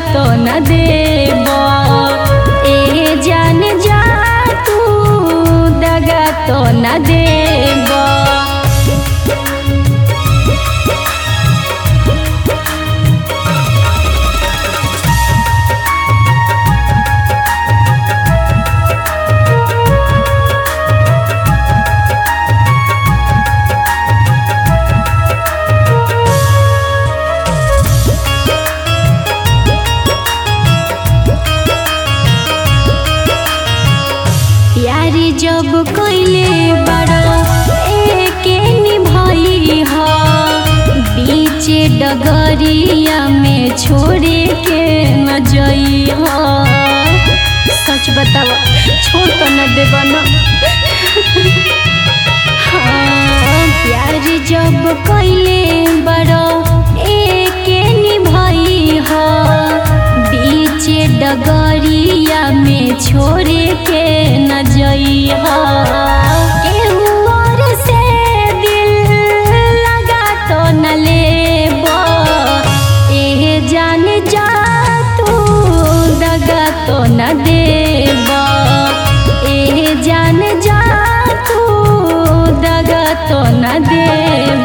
तो न देब। ए जान जा तू दगा तो न देब। प्यारी जब कोइले बड़ो एके निभाई ह, बीचे डगरिया में छोड़े के न जई ह। सच बतावा छोड़ तो न देबा न। हाँ, प्यारी जब कोइले बड़ो एके निभाई ह, बीचे डगरिया में छोड़े के न जई ह। केहू और से दिल लगा तो न लेब। ए जान जा तू दगा तो न देब। ए जान जा तू दगा तो न देब।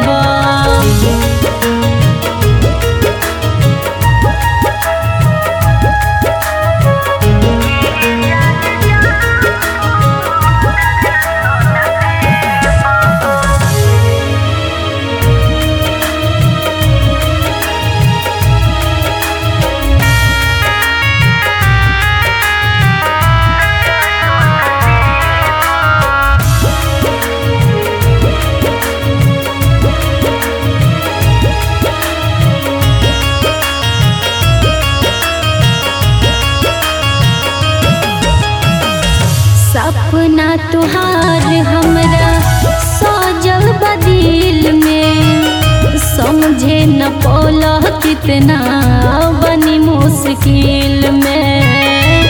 सपना तुहार हमरा सजल बदिल में, समझे न पौला कितना बनी मुश्किल में।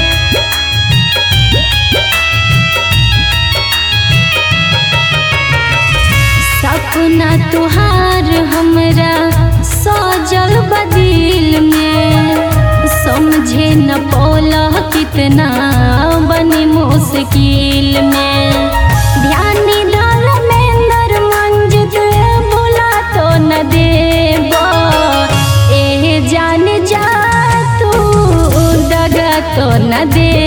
सपना तुहार हमरा सजल बदिल में, समझे न पौला कितना बनी मुश्किल में। ध्यान धर्मेंद्र मंजित भुला तो न देब। ए जान जा तू दगा तो न देब।